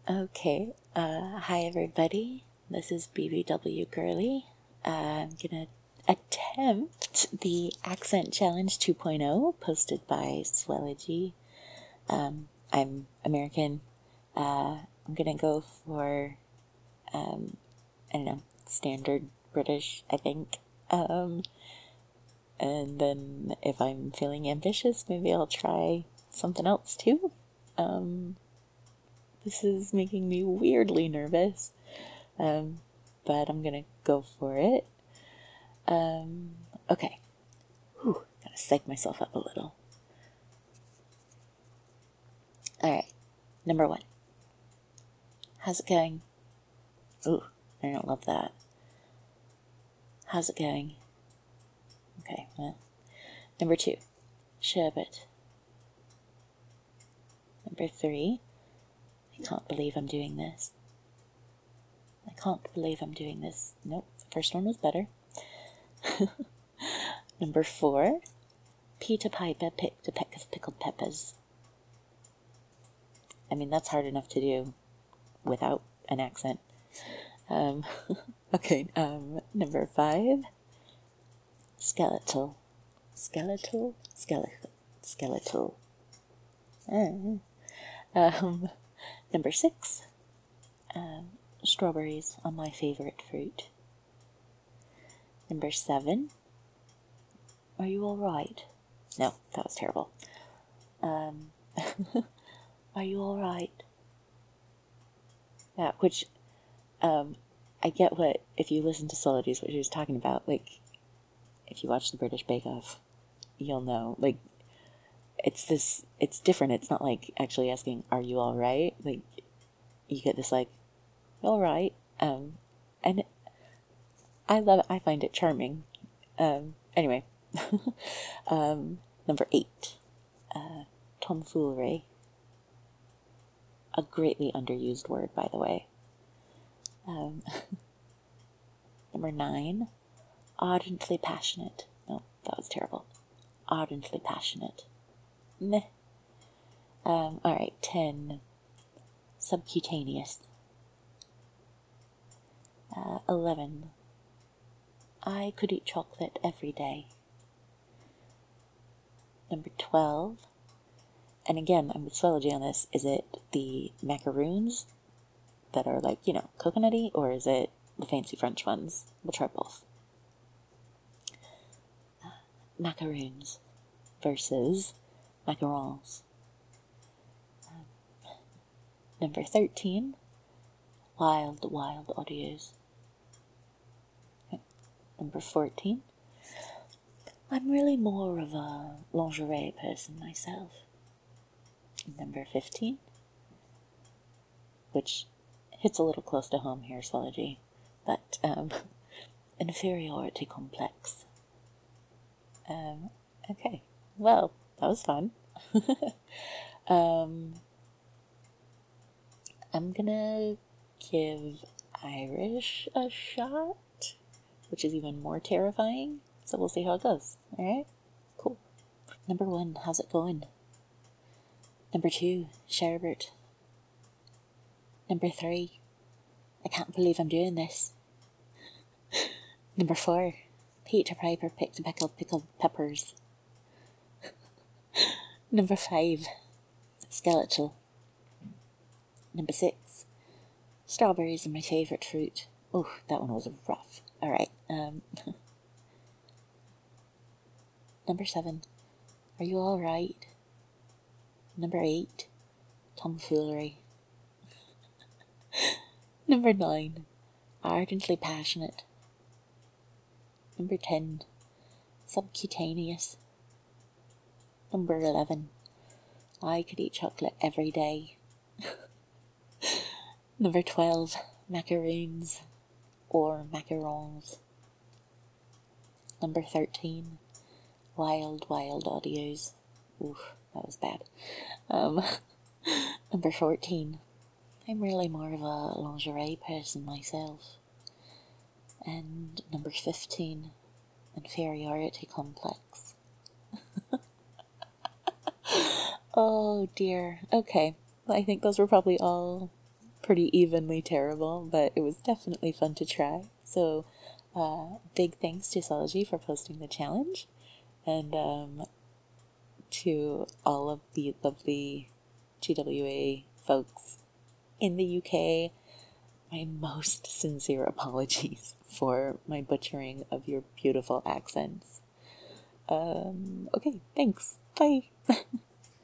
Okay, hi everybody. This is BBW Girly. I'm gonna attempt the Accent Challenge 2.0 posted by Swellogy. I'm American. I'm gonna go for, I don't know, standard British, I think. And then if I'm feeling ambitious, maybe I'll try something else too. This is making me weirdly nervous, but I'm gonna go for it. Okay. Whew, gotta psych myself up a little. Alright, number 1. How's it going? Ooh, I don't love that. How's it going? Okay, well. Number 2, sherbet. Number 3, I can't believe I'm doing this. Nope, the first one was better. Number 4, Peter Piper picked a peck of pickled peppers. I mean, that's hard enough to do without an accent. Okay, number 5, skeletal. Number 6, strawberries are my favorite fruit. Number 7, are you alright? No, that was terrible. Are you alright? Yeah, which, I get what, if you listen to Swellogy's, what she was talking about, like, if you watch the British Bake Off, you'll know, like, it's different. It's not like actually asking, are you alright? Like, you get this, like, alright, and I find it charming. Anyway, number 8, tomfoolery. A greatly underused word, by the way. Number 9, ardently passionate. No, that was terrible. Ardently passionate. Meh. Alright, 10, subcutaneous. 11, I could eat chocolate every day. Number 12, and again, I'm with Swellogy on this, is it the macaroons that are like, coconutty, or is it the fancy French ones? We'll try both. Macaroons versus macarons. Number 13, wild audios. Okay. Number 14, I'm really more of a lingerie person myself. Number 15, which hits a little close to home here, Swellogy, but inferiority complex. Okay, well, that was fun. I'm gonna give Irish a shot, which is even more terrifying, so we'll see how it goes. Alright? Cool. Number 1, how's it going? Number 2, sherbet. Number 3, I can't believe I'm doing this. Number 4, Peter Piper picked a peck of pickled peppers. Number 5, skeletal. Number 6, strawberries are my favourite fruit. Oh, that one was rough. Alright, Number 7, are you alright? Number 8, tomfoolery. Number 9, ardently passionate. Number 10, subcutaneous. Number 11, I could eat chocolate every day. Number 12, macaroons or macarons. Number 13, wild audios. Oof, that was bad. Number 14, I'm really more of a lingerie person myself. And number 15, inferiority complex. Oh dear. Okay, I think those were probably all pretty evenly terrible, but it was definitely fun to try. So, big thanks to Sology for posting the challenge, and to all of the lovely GWA folks in the UK, my most sincere apologies for my butchering of your beautiful accents. Okay, thanks. Bye.